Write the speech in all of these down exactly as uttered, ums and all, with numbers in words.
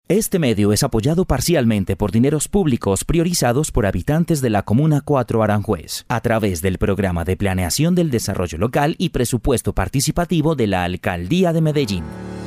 Este medio es apoyado parcialmente por dineros públicos priorizados por habitantes de la Comuna cuatro Aranjuez, a través del Programa de Planeación del Desarrollo Local y Presupuesto Participativo de la Alcaldía de Medellín.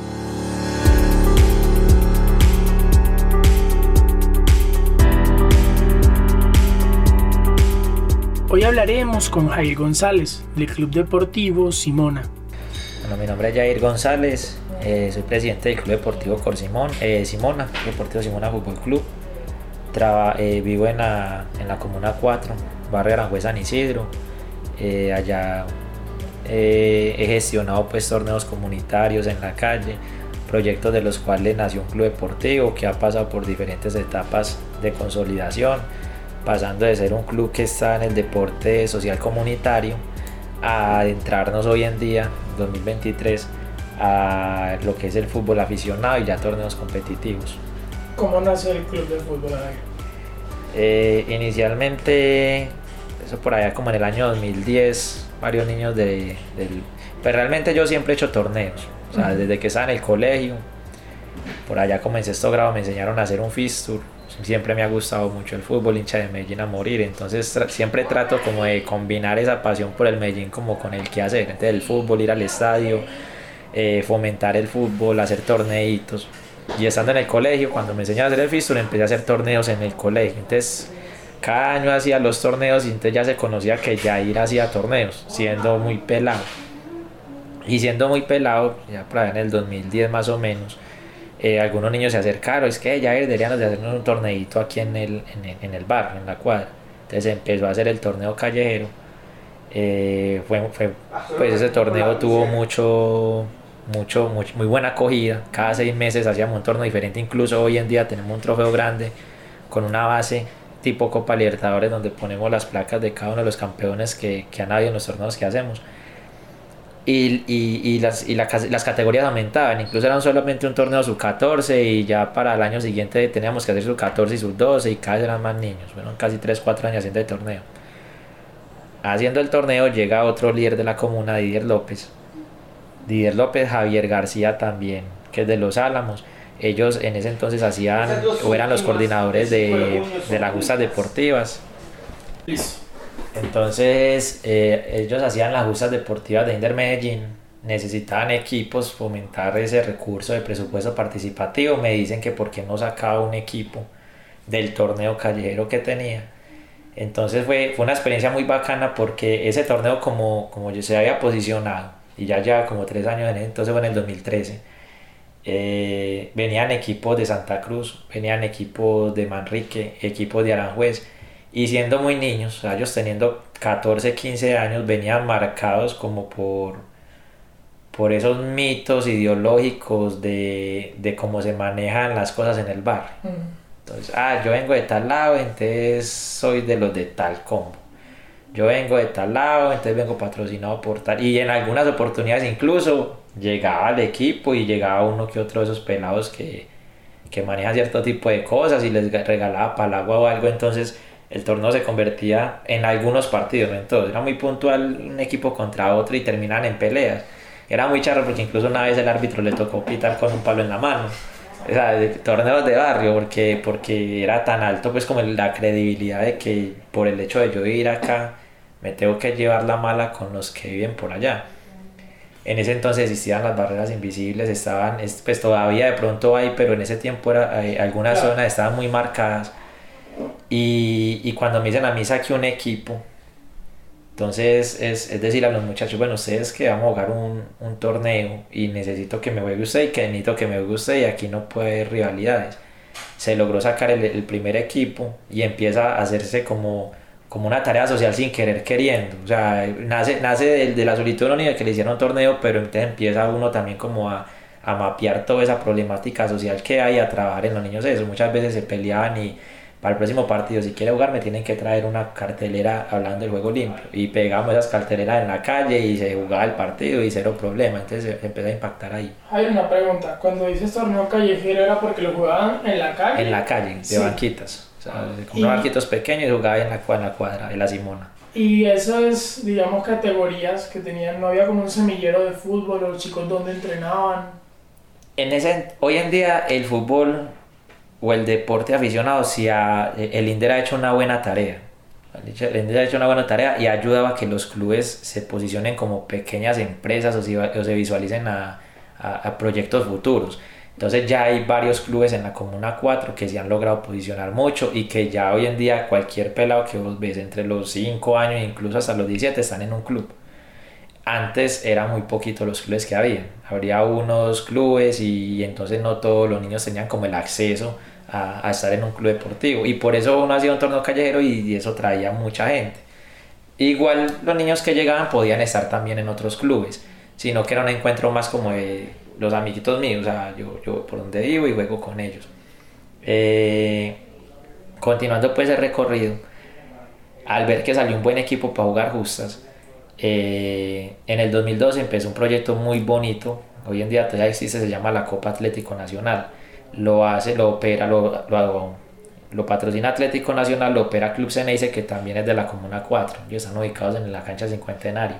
Hoy hablaremos con Jair González, del Club Deportivo Simona. Bueno, mi nombre es Jair González, eh, soy presidente del Club Deportivo Cor Simón, eh, Simona, Deportivo Simona Fútbol Club. Traba, eh, vivo en la, en la Comuna cuatro, barrio Aranjuez San Isidro. Eh, allá eh, he gestionado pues, torneos comunitarios en la calle, proyectos de los cuales nació un club deportivo que ha pasado por diferentes etapas de consolidación, pasando de ser un club que está en el deporte social comunitario a adentrarnos hoy en día, dos mil veintitrés, a lo que es el fútbol aficionado y ya torneos competitivos. ¿Cómo nace el club de fútbol? Eh, inicialmente, eso por allá como en el año dos mil diez, varios niños de, del... Pues realmente yo siempre he hecho torneos, o sea, uh-huh. Desde que estaba en el colegio, por allá como en sexto grado me enseñaron a hacer un fixture. Siempre me ha gustado mucho el fútbol, hincha de Medellín a morir, entonces tra- siempre trato como de combinar esa pasión por el Medellín como con el quehacer, entonces el fútbol, ir al estadio, eh, fomentar el fútbol, hacer torneitos. Y estando en el colegio, cuando me enseñaron a hacer el fixture, empecé a hacer torneos en el colegio, entonces cada año hacía los torneos y entonces ya se conocía que Jair hacía torneos, siendo muy pelado. Y siendo muy pelado, ya por ahí en el dos mil diez más o menos, Eh, algunos niños se acercaron, es que ya deberíamos de hacernos un torneito aquí en el, en el, en el barrio, en la cuadra. Entonces empezó a hacer el torneo callejero. Eh, fue, fue, pues ese torneo tuvo mucho, mucho, mucho, muy buena acogida. Cada seis meses hacíamos un torneo diferente, incluso hoy en día tenemos un trofeo grande con una base tipo Copa Libertadores donde ponemos las placas de cada uno de los campeones que, que han habido en los torneos que hacemos. Y, y, y, las, y la, las categorías aumentaban, incluso eran solamente un torneo sub catorce y ya para el año siguiente teníamos que hacer sub catorce y sub doce y cada vez eran más niños, fueron casi tres cuatro años haciendo el torneo. Haciendo el torneo llega otro líder de la comuna, Didier López, Didier López, Javier García también, que es de Los Álamos. Ellos en ese entonces hacían o eran los coordinadores de, de las justas deportivas. Entonces eh, ellos hacían las justas deportivas de Inder Medellín, necesitaban equipos, fomentar ese recurso de presupuesto participativo. Me dicen que por qué no sacaba un equipo del torneo callejero que tenía. Entonces fue, fue una experiencia muy bacana porque ese torneo como, como yo se había posicionado y ya lleva como tres años en él, entonces fue en el dos mil trece. Eh, venían equipos de Santa Cruz, venían equipos de Manrique, equipos de Aranjuez. Y siendo muy niños, o sea, ellos teniendo catorce, quince años, venían marcados como por, por esos mitos ideológicos de, de cómo se manejan las cosas en el barrio. Mm. Entonces, ah, yo vengo de tal lado, entonces soy de los de tal combo. Yo vengo de tal lado, entonces vengo patrocinado por tal. Y en algunas oportunidades incluso llegaba al equipo y llegaba uno que otro de esos pelados que, que manejan cierto tipo de cosas y les regalaba palagua o algo, entonces el torneo se convertía en algunos partidos, ¿no? Entonces era muy puntual un equipo contra otro y terminaban en peleas. Era muy charro porque incluso una vez el árbitro le tocó pitar con un palo en la mano. O sea, de torneos de barrio, porque, porque era tan alto pues como la credibilidad de que por el hecho de yo ir acá me tengo que llevar la mala con los que viven por allá. En ese entonces existían las barreras invisibles, estaban, pues todavía de pronto hay, pero en ese tiempo era, eh, algunas claro. zonas estaban muy marcadas. Y, y cuando me dicen a mí saqué un equipo, entonces es, es decir a los muchachos, bueno, ustedes que vamos a jugar un, un torneo y necesito que me juegue usted y que necesito que me juegue usted y aquí no puede haber rivalidades. Se logró sacar el, el primer equipo y empieza a hacerse como, como una tarea social sin querer queriendo, o sea, nace, nace de, de la solitud de que le hicieron un torneo, pero entonces empieza uno también como a, a mapear toda esa problemática social que hay, a trabajar en los niños eso. Muchas veces se peleaban y para el próximo partido, si quiere jugar, me tienen que traer una cartelera hablando del juego limpio. Y pegamos esas carteleras en la calle y se jugaba el partido y cero problema. Entonces se empezó a impactar ahí. Hay una pregunta. Cuando dices torneo callejero, ¿era porque lo jugaban en la calle? En la calle, de sí. banquitas. O sea, se compraban banquitos pequeños y jugaba en la, en la cuadra, en la Simona. Y esas, digamos, categorías que tenían, ¿no había como un semillero de fútbol o los chicos donde entrenaban? En ese, hoy en día el fútbol o el deporte aficionado, si ha, el INDER ha hecho una buena tarea. El INDER ha hecho una buena tarea y ha ayudado a que los clubes se posicionen como pequeñas empresas o, si, o se visualicen a, a, a proyectos futuros. Entonces ya hay varios clubes en la Comuna cuatro que se han logrado posicionar mucho y que ya hoy en día cualquier pelado que vos ves entre los cinco años e incluso hasta los diecisiete están en un club. Antes eran muy poquitos los clubes que había, habría unos clubes y entonces no todos los niños tenían como el acceso a, a estar en un club deportivo y por eso uno hacía un torneo callejero y eso traía mucha gente. Igual los niños que llegaban podían estar también en otros clubes, sino que era un encuentro más como de los amiguitos míos, o sea, yo, yo por donde vivo y juego con ellos. Eh, continuando pues el recorrido, al ver que salió un buen equipo para jugar justas, eh, en el dos mil doce empezó un proyecto muy bonito, hoy en día todavía existe, se llama la Copa Atlético Nacional, lo hace, lo opera, lo, lo, lo patrocina Atlético Nacional, lo opera Club Ceneice, que también es de la Comuna cuatro, ellos están ubicados en la cancha Cincuentenario.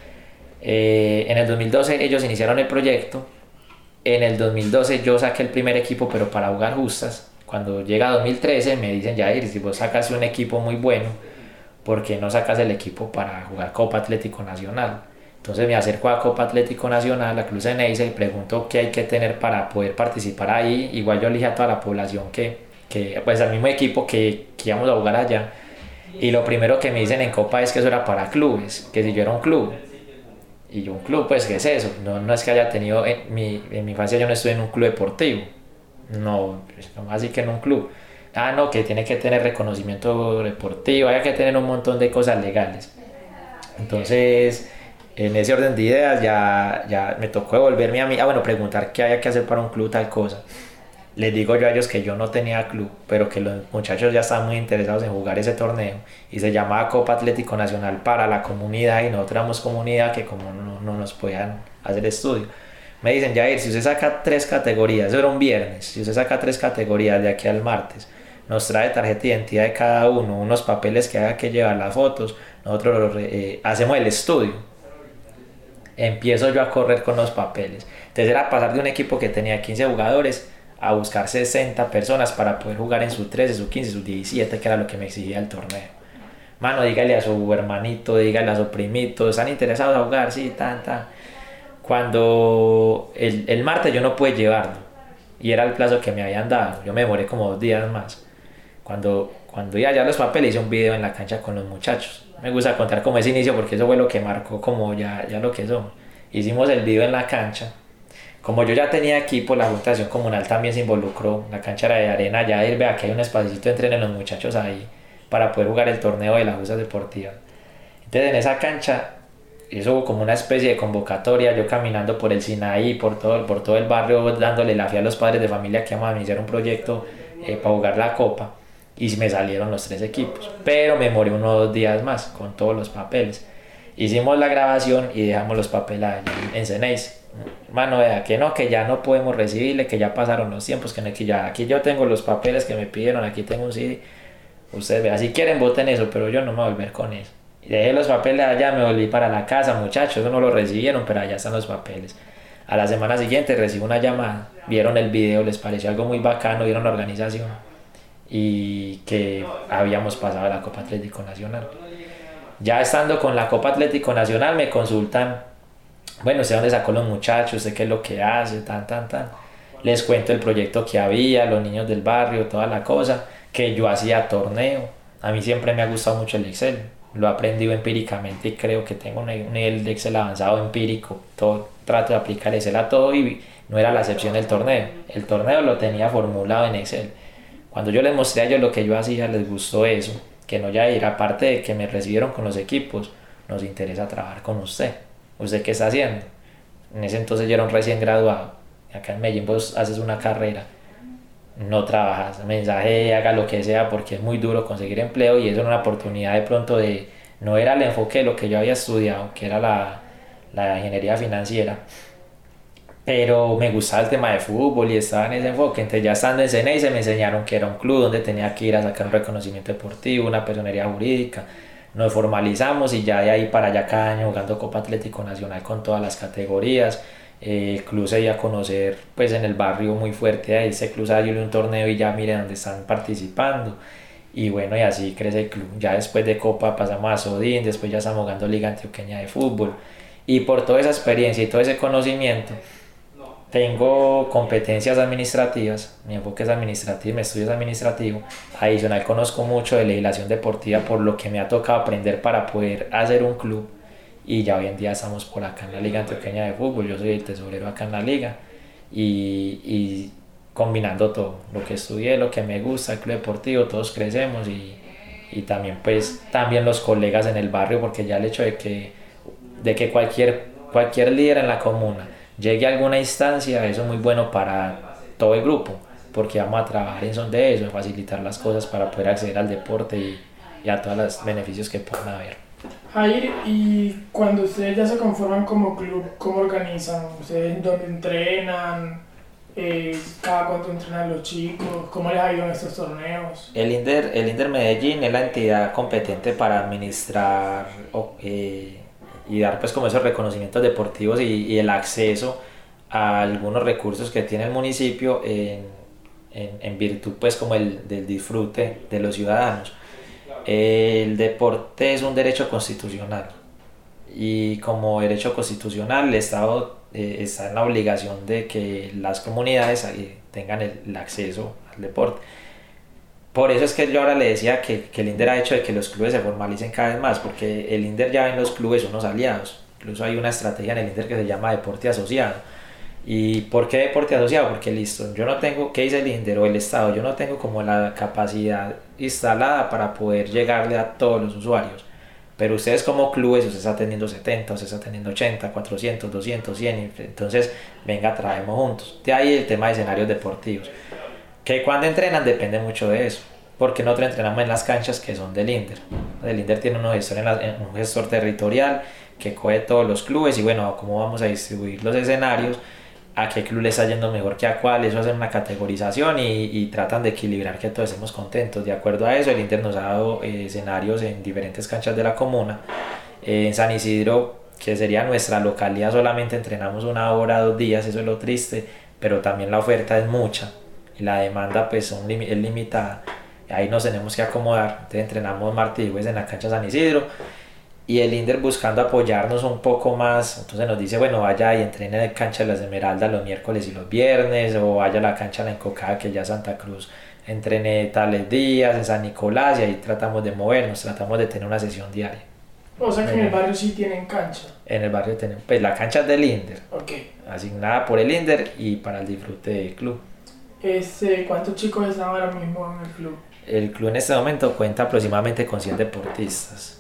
Eh, en el dos mil doce ellos iniciaron el proyecto. En el dos mil doce yo saqué el primer equipo, pero para jugar justas. Cuando llega dos mil trece me dicen, Jair, si vos sacas un equipo muy bueno, ¿por qué no sacas el equipo para jugar Copa Atlético Nacional? Entonces me acerco a Copa Atlético Nacional, a Club Ceneice, y pregunto qué hay que tener para poder participar ahí. Igual yo elegí a toda la población que, que pues al mismo equipo que, que íbamos a jugar allá. Y lo primero que me dicen en Copa es que eso era para clubes, que si yo era un club. Y yo, un club, pues, ¿qué es eso? No, no es que haya tenido, en mi, en mi infancia yo no estuve en un club deportivo. No, pues, no así que en un club. Ah, no, que tiene que tener reconocimiento deportivo, hay que tener un montón de cosas legales. Entonces, en ese orden de ideas, ya, ya me tocó devolverme a mí, ah, bueno, preguntar qué había que hacer para un club, tal cosa. Les digo yo a ellos que yo no tenía club, pero que los muchachos ya estaban muy interesados en jugar ese torneo y se llamaba Copa Atlético Nacional para la comunidad y nosotros éramos comunidad que como no, no nos podían hacer estudio. Me dicen, Jair, si usted saca tres categorías, eso era un viernes, si usted saca tres categorías de aquí al martes, nos trae tarjeta de identidad de cada uno, unos papeles que haga que llevar las fotos, nosotros eh, hacemos el estudio. Empiezo yo a correr con los papeles. Entonces era pasar de un equipo que tenía quince jugadores a buscar sesenta personas para poder jugar en su trece, su quince, su diecisiete, que era lo que me exigía el torneo. Mano, dígale a su hermanito, dígale a su primito, ¿están interesados a jugar? Sí, tan, tan. Cuando el, el martes yo no pude llevarlo, y era el plazo que me habían dado, yo me demoré como dos días más. Cuando, cuando iba allá los papeles, hice un video en la cancha con los muchachos. Me gusta contar como ese inicio porque eso fue lo que marcó como ya, ya lo que somos. Hicimos el video en la cancha. Como yo ya tenía equipo, la Junta de Acción Comunal también se involucró. La cancha era de arena, ya ir, vea que hay un espacito, entrenen los muchachos ahí para poder jugar el torneo de las justas deportivas. Entonces en esa cancha, eso hubo como una especie de convocatoria, yo caminando por el Sinaí, por todo, por todo el barrio, dándole la fe a los padres de familia que íbamos a iniciar un proyecto eh, para jugar la copa. Y me salieron los tres equipos, pero me morí unos días más con todos los papeles. Hicimos la grabación y dejamos los papeles en Ceneice. Mano, vea que no, que ya no podemos recibirle, que ya pasaron los tiempos, que, no, que ya aquí yo tengo los papeles que me pidieron, aquí tengo un C D. Ustedes vean, si quieren voten eso, pero yo no me voy a volver con eso. Y dejé los papeles allá, me volví para la casa, muchachos, eso no lo recibieron, pero allá están los papeles. A la semana siguiente recibo una llamada, vieron el video, les pareció algo muy bacano, vieron la organización y que habíamos pasado a la Copa Atlético Nacional. Ya estando con la Copa Atlético Nacional me consultan, bueno, sé dónde sacó los muchachos, sé qué es lo que hace, tan, tan, tan. Les cuento el proyecto que había, los niños del barrio, toda la cosa, que yo hacía torneo. A mí siempre me ha gustado mucho el Excel, lo he aprendido empíricamente y creo que tengo un nivel de Excel avanzado empírico. Todo, trato de aplicar Excel a todo y no era la excepción del torneo. El torneo lo tenía formulado en Excel. Cuando yo les mostré a ellos lo que yo hacía, les gustó eso, que no ya ir, aparte de que me recibieron con los equipos, nos interesa trabajar con usted. ¿Usted qué está haciendo? En ese entonces yo era un recién graduado. Acá en Medellín vos haces una carrera, no trabajas, mensaje, haga lo que sea porque es muy duro conseguir empleo y eso era una oportunidad de pronto de, no era el enfoque de lo que yo había estudiado, que era la, la ingeniería financiera, pero me gustaba el tema de fútbol y estaba en ese enfoque. Entonces ya estando en Ceneice me enseñaron que era un club donde tenía que ir a sacar un reconocimiento deportivo, una personería jurídica. Nos formalizamos y ya de ahí para allá cada año jugando Copa Atlético Nacional con todas las categorías Eh, el club se dio a conocer pues en el barrio muy fuerte, ahí ese club salió de un torneo y ya mire dónde están participando. Y bueno, y así crece el club. Ya después de Copa pasamos a Sodín, después ya estamos jugando Liga Antioqueña de Fútbol. Y por toda esa experiencia y todo ese conocimiento, tengo competencias administrativas, mi enfoque es administrativo, mi estudio es administrativo. Adicional conozco mucho de legislación deportiva por lo que me ha tocado aprender para poder hacer un club. Y ya hoy en día estamos por acá en la Liga Antioqueña de Fútbol, yo soy el tesorero acá en la liga. Y, y combinando todo, lo que estudié, lo que me gusta, el club deportivo, todos crecemos y, y también pues también los colegas en el barrio, porque ya el hecho de que, de que cualquier, cualquier líder en la comuna llegue a alguna instancia, eso es muy bueno para todo el grupo, porque vamos a trabajar en son de eso, facilitar las cosas para poder acceder al deporte y, y a todos los beneficios que puedan haber. Jair, y cuando ustedes ya se conforman como club, ¿cómo organizan? ¿Ustedes dónde entrenan? Eh, ¿Cada cuánto entrenan los chicos? ¿Cómo les ha ido en estos torneos? El INDER, el INDER Medellín es la entidad competente para administrar eh, y dar pues como esos reconocimientos deportivos y, y el acceso a algunos recursos que tiene el municipio en, en, en virtud pues como el del disfrute de los ciudadanos. El deporte es un derecho constitucional y como derecho constitucional el Estado eh, está en la obligación de que las comunidades eh, tengan el, el acceso al deporte. Por eso es que yo ahora le decía que, que el INDER ha hecho de que los clubes se formalicen cada vez más, porque el INDER ya ve en los clubes unos aliados. Incluso hay una estrategia en el INDER que se llama deporte asociado. ¿Y por qué deporte asociado? Porque listo, yo no tengo, ¿qué dice el INDER o el Estado? Yo no tengo como la capacidad instalada para poder llegarle a todos los usuarios. Pero ustedes como clubes, usted está teniendo setenta, usted está teniendo ochenta, cuatrocientos, doscientos, cien. Entonces, venga, traemos juntos. De ahí el tema de escenarios deportivos. Que cuando entrenan depende mucho de eso. Porque nosotros entrenamos en las canchas que son del INDER. El INDER tiene un gestor, en la, un gestor territorial que coge todos los clubes y bueno, cómo vamos a distribuir los escenarios, a qué club le está yendo mejor que a cuál, eso hacen una categorización y, y tratan de equilibrar que todos estemos contentos. De acuerdo a eso, el INDER nos ha dado eh, escenarios en diferentes canchas de la comuna. Eh, en San Isidro, que sería nuestra localidad, solamente entrenamos una hora, dos días, eso es lo triste, pero también la oferta es mucha y la demanda pues son, es limitada. Ahí nos tenemos que acomodar. Entonces entrenamos martes y jueves en la cancha San Isidro y el INDER buscando apoyarnos un poco más, entonces nos dice bueno, vaya y entrene en la cancha de las Esmeraldas los miércoles y los viernes, o vaya a la cancha de la Encocada que ya Santa Cruz entrene tales días, en San Nicolás, y ahí tratamos de movernos, tratamos de tener una sesión diaria. O sea que en el barrio sí tienen cancha. En el barrio tenemos, pues la cancha es del INDER, okay, asignada por el INDER y para el disfrute del club. Este, ¿cuántos chicos están ahora mismo en el club? El club en este momento cuenta aproximadamente con cien deportistas.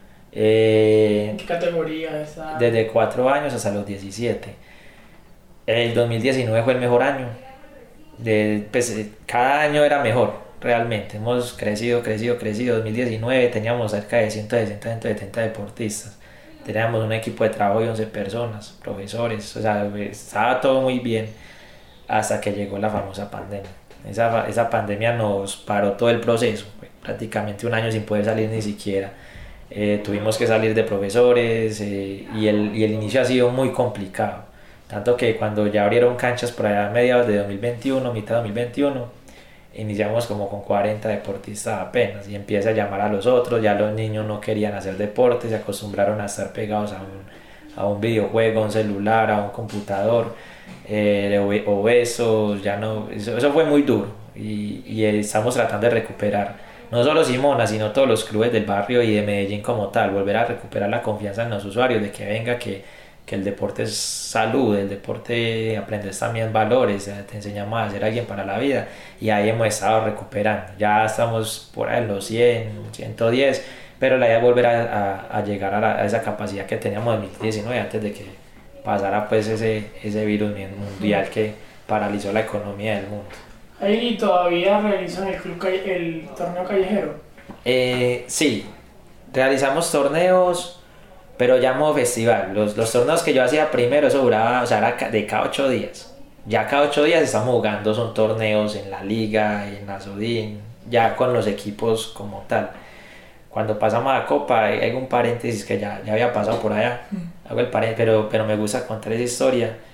Eh, ¿En qué categoría está? Desde cuatro años hasta los diecisiete. El dos mil diecinueve fue el mejor año. De, pues, cada año era mejor, realmente. Hemos crecido, crecido, crecido. dos mil diecinueve teníamos cerca de ciento sesenta, ciento setenta deportistas. Teníamos un equipo de trabajo de once personas, profesores. O sea, estaba todo muy bien hasta que llegó la famosa pandemia. Esa, esa pandemia nos paró todo el proceso. Prácticamente un año sin poder salir ni siquiera. Eh, tuvimos que salir de profesores eh, y, el, y el inicio ha sido muy complicado, tanto que cuando ya abrieron canchas por allá a mediados de dos mil veintiuno, mitad de dos mil veintiuno, iniciamos como con cuarenta deportistas apenas y empieza a llamar a los otros. Ya los niños no querían hacer deporte, se acostumbraron a estar pegados a un, a un videojuego, a un celular, a un computador, eh, obesos, ya no, eso, eso fue muy duro y, y estamos tratando de recuperar no solo Simona, sino todos los clubes del barrio y de Medellín como tal, volver a recuperar la confianza en los usuarios, de que venga, que, que el deporte es salud, el deporte aprendes también valores, te enseñamos a ser alguien para la vida, y ahí hemos estado recuperando. Ya estamos por ahí en los cien, ciento diez, pero la idea es volver a, a, a llegar a, la, a esa capacidad que teníamos en dos mil diecinueve, antes de que pasara pues ese, ese virus mundial que paralizó la economía del mundo. ¿Ahí todavía realizan el, club, el torneo callejero? Eh, sí, realizamos torneos, pero ya modo festival. Los, los torneos que yo hacía primero, eso duraba, o sea, era de cada ocho días. Ya cada ocho días estamos jugando, son torneos en la liga, en la Sodín, ya con los equipos como tal. Cuando pasamos a Copa, hay un paréntesis que ya, ya había pasado por allá, hago el paréntesis, pero, pero me gusta contar esa historia.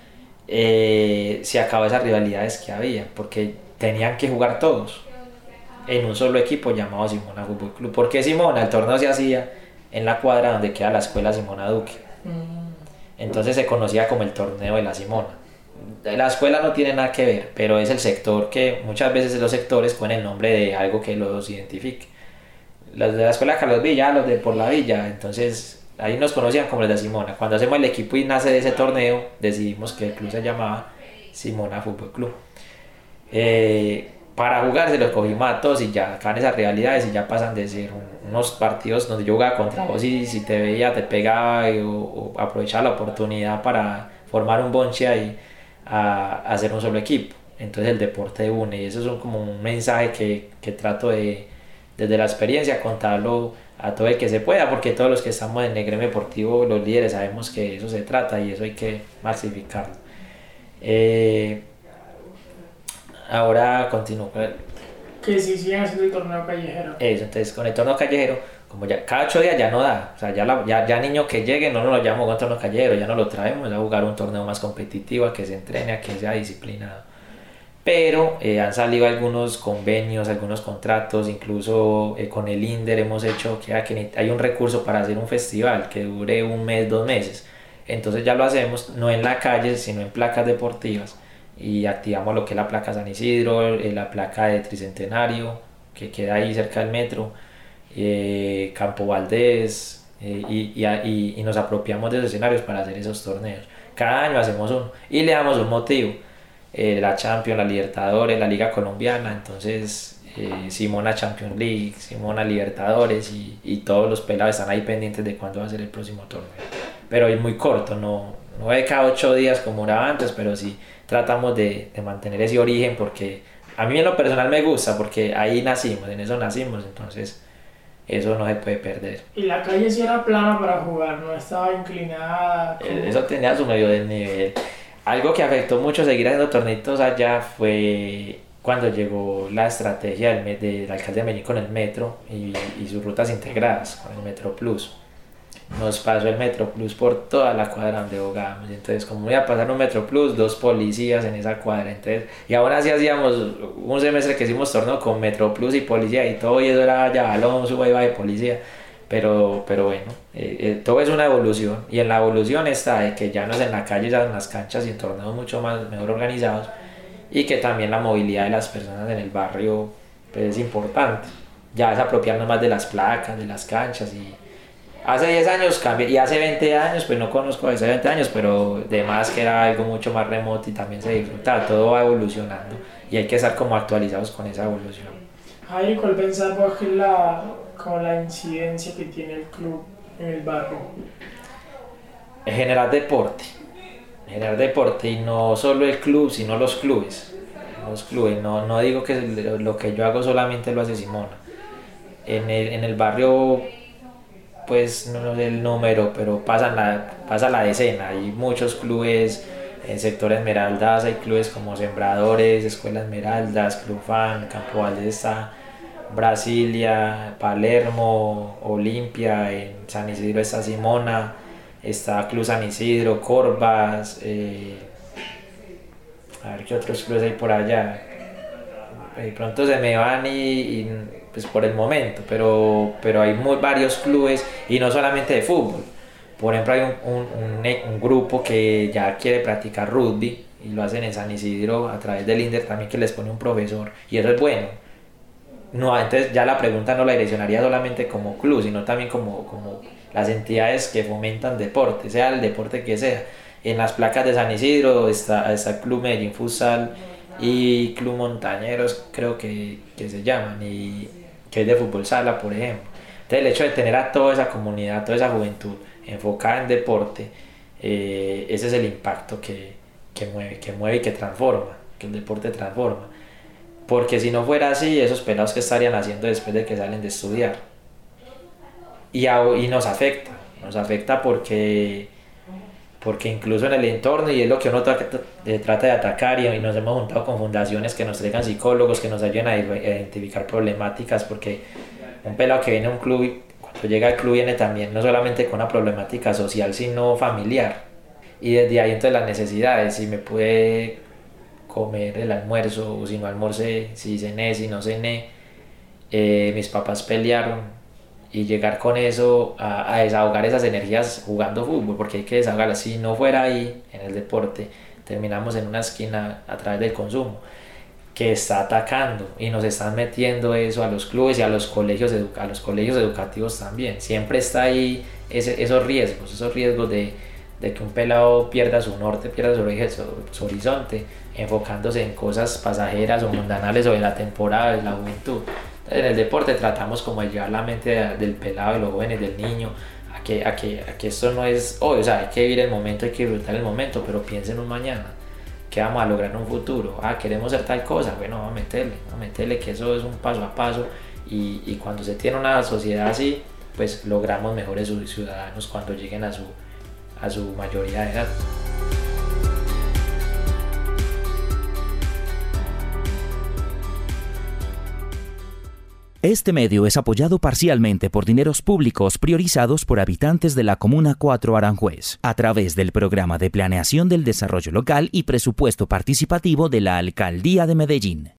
eh, se acabó esas rivalidades que había, porque tenían que jugar todos en un solo equipo llamado Simona Fútbol Club. ¿Por qué Simona? El torneo se hacía en la cuadra donde queda la escuela Simona Duque. Entonces se conocía como el torneo de la Simona. La escuela no tiene nada que ver, pero es el sector que muchas veces los sectores ponen el nombre de algo que los identifique. Los de la escuela Carlos Villa, los de por la Villa, entonces ahí nos conocían como los de Simona. Cuando hacemos el equipo y nace de ese torneo, decidimos que el club se llamaba Simona Fútbol Club. Eh, para jugar se los cogimos a todos y ya acaban esas realidades y ya pasan de ser un, unos partidos donde yo jugaba contra vos y si te veía te pegaba y, o, o aprovechaba la oportunidad para formar un bonche ahí a, a hacer un solo equipo. Entonces el deporte une y eso es un, como un mensaje que, que trato de desde la experiencia contarlo a todo el que se pueda, porque todos los que estamos en el gremio deportivo, los líderes, sabemos que eso se trata y eso hay que maxificarlo. Eh, ahora continúo con el... Que si siguen haciendo el torneo callejero. Eso, entonces con el torneo callejero, como ya cada ocho días ya no da, o sea, ya, la, ya, ya niños que lleguen no nos lo llamamos con torneo callejero, ya no lo traemos a jugar un torneo más competitivo, a que se entrene, a que sea disciplinado. Pero eh, han salido algunos convenios, algunos contratos, incluso eh, con el INDER hemos hecho que, que hay un recurso para hacer un festival que dure un mes, dos meses. Entonces ya lo hacemos, no en la calle, sino en placas deportivas. Y activamos lo que es la placa San Isidro, eh, la placa de Tricentenario, que queda ahí cerca del metro, eh, Campo Valdés, eh, y, y, y, y nos apropiamos de esos escenarios para hacer esos torneos. Cada año hacemos uno y le damos un motivo. Eh, la Champions, la Libertadores, la Liga Colombiana, entonces eh, Simona Champions League, Simona Libertadores y, y todos los pelados están ahí pendientes de cuándo va a ser el próximo torneo. Pero es muy corto, no, no es cada ocho días como era antes, pero sí tratamos de, de mantener ese origen porque a mí en lo personal me gusta porque ahí nacimos, en eso nacimos, entonces eso no se puede perder. Y la calle sí era plana para jugar, no estaba inclinada. Como... Eso tenía su medio desnivel. Algo que afectó mucho seguir haciendo torneitos allá fue cuando llegó la estrategia del, del alcalde de Medellín con el metro y, y sus rutas integradas con el Metro Plus. Nos pasó el Metro Plus por toda la cuadra donde jugábamos. Entonces, como iba a pasar un Metro Plus, dos policías en esa cuadra. Entonces, y aún así hacíamos un semestre que hicimos torneo con Metro Plus y policía y todo, y eso era ya balón, suba y va de policía. Pero, pero bueno, eh, eh, todo es una evolución y en la evolución está de que ya no es en la calle, ya en las canchas y en torneos mucho más mejor organizados y que también la movilidad de las personas en el barrio pues, es importante. Ya es apropiarnos más de las placas, de las canchas y hace diez años cambió y hace veinte años, pues no conozco hace veinte años, pero de más que era algo mucho más remoto y también se disfrutaba, todo va evolucionando y hay que estar como actualizados con esa evolución. Jair, ¿cuál pensás vos que es la, como la incidencia que tiene el club en el barrio? Generar deporte, generar deporte y no solo el club, sino los clubes. Los clubes, no, no digo que lo que yo hago solamente lo hace Simona. En el, en el barrio, pues no sé el número, pero pasa la, pasa la decena. Hay muchos clubes en sector Esmeraldas, hay clubes como Sembradores, Escuela Esmeraldas, Club Fan, Campo Valdés, Brasilia, Palermo, Olimpia, en San Isidro está Simona, está Club San Isidro, Corvas, eh, a ver qué otros clubes hay por allá. De pronto se me van y, y pues por el momento, pero, pero hay muy, varios clubes y no solamente de fútbol. Por ejemplo, hay un, un, un, un grupo que ya quiere practicar rugby y lo hacen en San Isidro a través del INDER también, que les pone un profesor y eso es bueno. No, entonces ya la pregunta no la direccionaría solamente como club, sino también como, como las entidades que fomentan deporte, sea el deporte que sea. En las placas de San Isidro está, está el Club Medellín Futsal y Club Montañeros, creo que, que se llaman, y que es de fútbol sala, por ejemplo. Entonces el hecho de tener a toda esa comunidad, toda esa juventud enfocada en deporte, eh, ese es el impacto que, que, mueve, que mueve y que transforma, que el deporte transforma. Porque si no fuera así, esos pelados que estarían haciendo después de que salen de estudiar. Y, a, y nos afecta, nos afecta porque, porque incluso en el entorno, y es lo que uno trata, trata de atacar, y, y nos hemos juntado con fundaciones que nos traigan psicólogos, que nos ayuden a identificar problemáticas, porque un pelado que viene a un club, cuando llega al club viene también no solamente con una problemática social, sino familiar. y desde ahí entonces las necesidades, si me pude comer el almuerzo o si no almorcé, si cené, si no cené, eh, mis papás pelearon y llegar con eso a, a desahogar esas energías jugando fútbol, porque hay que desahogarlas. Si no fuera ahí en el deporte, terminamos en una esquina a través del consumo que está atacando y nos están metiendo eso a los clubes y a los colegios, a los colegios educativos también. Siempre está ahí ese, esos riesgos, esos riesgos de, de que un pelado pierda su norte, pierda su, su, su horizonte, enfocándose en cosas pasajeras o mundanales o de la temporada, de la juventud. Entonces, en el deporte tratamos como de llevar la mente de, del pelado, de los jóvenes, del niño, a que, a, que, a que esto no es hoy, o sea, hay que vivir el momento, hay que disfrutar el momento, pero piensen en un mañana. ¿Qué vamos a lograr en un futuro? Ah, queremos hacer tal cosa, bueno, vamos a meterle, vamos a meterle, que eso es un paso a paso, y, y cuando se tiene una sociedad así, pues logramos mejores ciudadanos cuando lleguen a su, a su mayoría de edad. Este medio es apoyado parcialmente por dineros públicos priorizados por habitantes de la Comuna cuatro Aranjuez, a través del Programa de Planeación del Desarrollo Local y Presupuesto Participativo de la Alcaldía de Medellín.